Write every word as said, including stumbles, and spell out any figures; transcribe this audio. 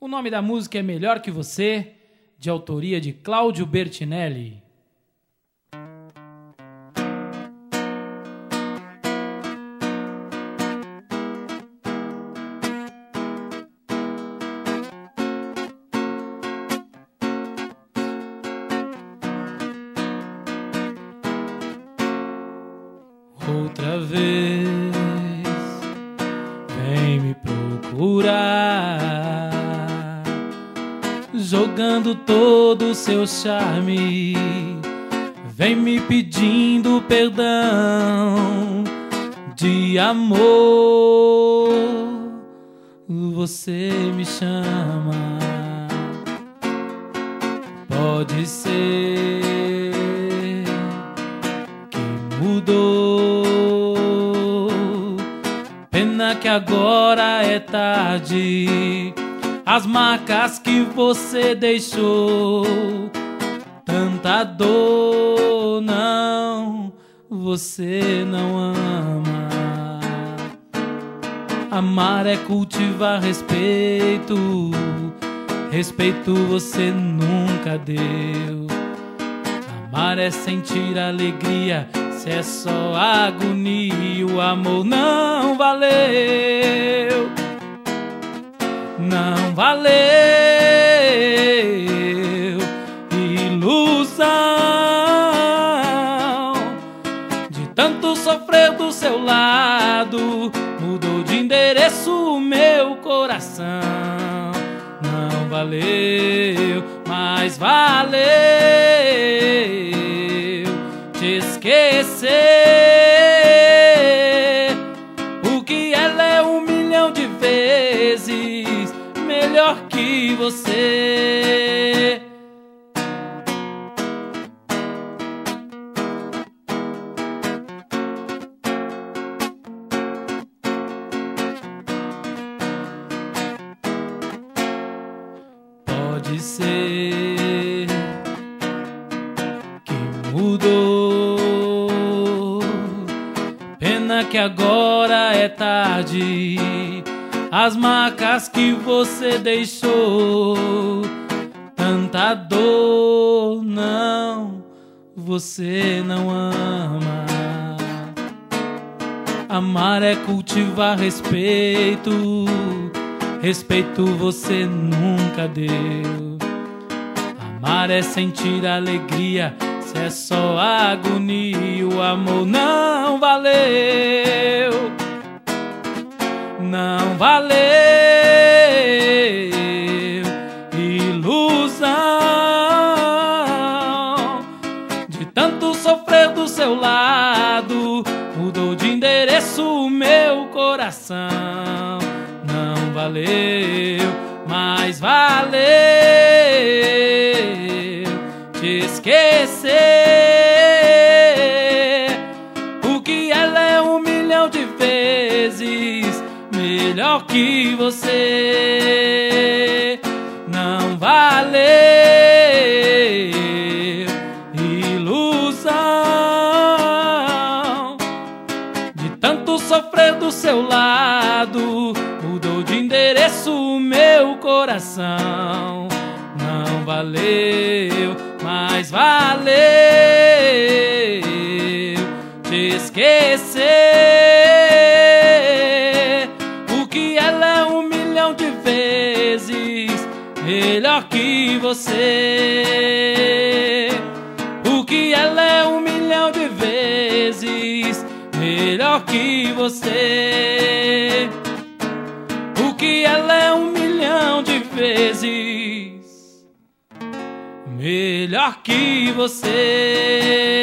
O nome da música é Melhor Que Você, de autoria de Cláudio Bertinelli. Outra vez vem me procurar, jogando todo o seu charme, vem me pedindo perdão de amor. Você me chama, pode ser que mudou, pena que agora é tarde. As marcas que você deixou, tanta dor, não, você não ama. Amar é cultivar respeito, respeito você nunca deu. Amar é sentir alegria, se é só agonia, o amor não valeu. Não valeu, ilusão, de tanto sofrer do seu lado, mudou de endereço o meu coração. Não valeu, mas valeu te esquecer, porque ela é um milhão de vezes melhor que você. Pode ser que mudou, pena que agora é tarde. As marcas que você deixou, tanta dor, não, você não ama. Amar é cultivar respeito, respeito você nunca deu. Amar é sentir alegria, se é só agonia, o amor não valeu. Não valeu, ilusão, de tanto sofrer do seu lado, mudou de endereço o meu coração. Não valeu, mas valeu te esquecer, porque ela é um milhão de vezes melhor que você. Não valeu, ilusão, de tanto sofrer do seu lado, mudou de endereço o meu coração. Não valeu, mas valeu te esquecer, porque ela é um milhão de vezes melhor que você. Porque ela é um milhão de vezes melhor que você. Porque ela é um milhão de vezes melhor que você.